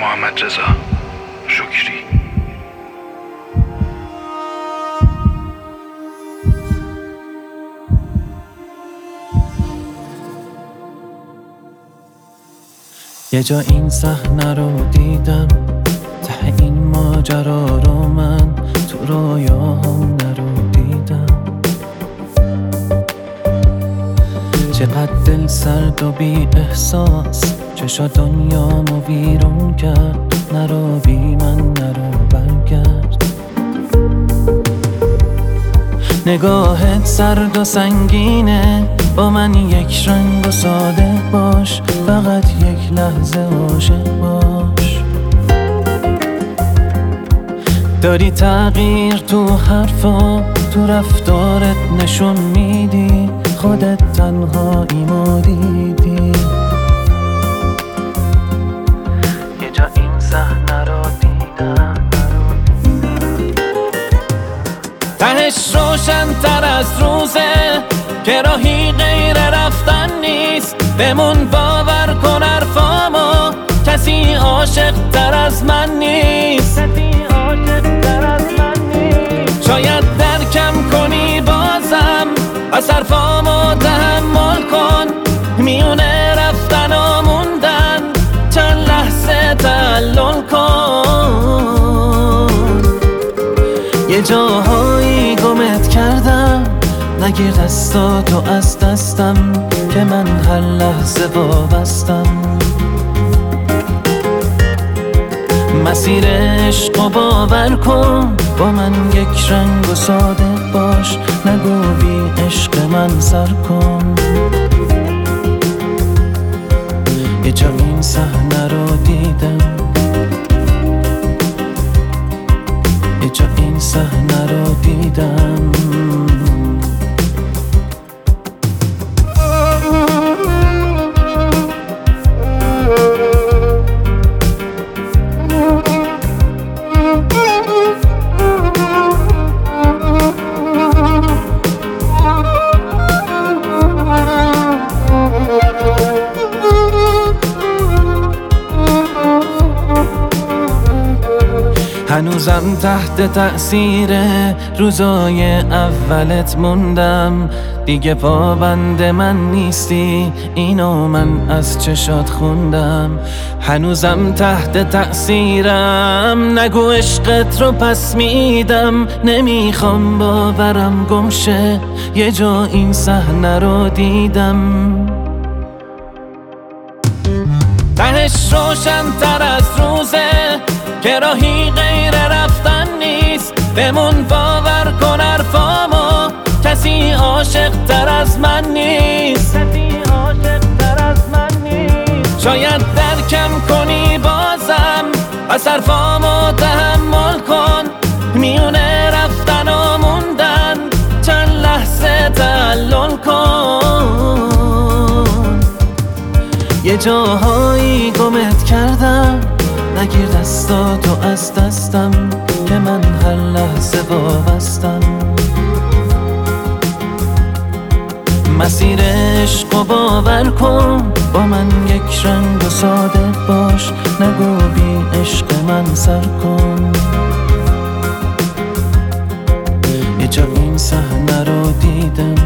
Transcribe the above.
محمد رضا شکری. یه جا این صحنه رو دیدم، ته این ماجرا رو من تو رویاهم نرو دیدم. چقدر دل سرد و بی احساس، چشا دنیامو ویرون کرد. نرو بی من نرو برگرد. نگاهت سرد و سنگینه، با من یک رنگ و ساده باش. فقط یک لحظه عاشق باش. داری تغییر تو حرفا، تو رفتارت نشون میدی خودت تنهاییمو دیدی. یه جا این صحنه رو دیدم، تهش روشن تر از روزه که راهی غیر رفتن نیست. بمون باور کن حرفامو، کسی عاشق تر از من نیست. شاید درکم کنی بازم، از حرفامو تحمل کن. میونه رفتن و موندن چند لحظه تعلل کن. یه جاهایی گمت کردم، نگیر دستاتو از دستم که من هر لحظه وابستم. مسیر عشقو باور کن، با من یک رنگ و صادق باش. نگو بی عشق من سر کن. یه جا این صحنه رو دیدم، یه جا این صحنه رو دیدم. هنوزم تحت تأثیر روزای اولت موندم. دیگه پابند من نیستی، اینو من از چشات خوندم. هنوزم تحت تأثیرم، نگو عشقت رو پس میدم. نمیخوام باورم گمشه، یه جا این صحنه رو دیدم. تهش روشن تر از روزه که راهی غیر رفتن نیست. بمون باور کن حرفامو، کسی عاشق تر از من نیست. شاید درکم کنی بازم، از حرفامو تحمل کن. میونه رفتن و موندن چند لحظه تعلل کن. یه جاهایی گمت کردم، نگیر دستاتو از دستم که من هر لحظه وابستم. مسیر عشقو باور کن، با من یک رنگ و صادق باش. نگو بی عشق من سر کن. یه جا این صحنه رو دیدم،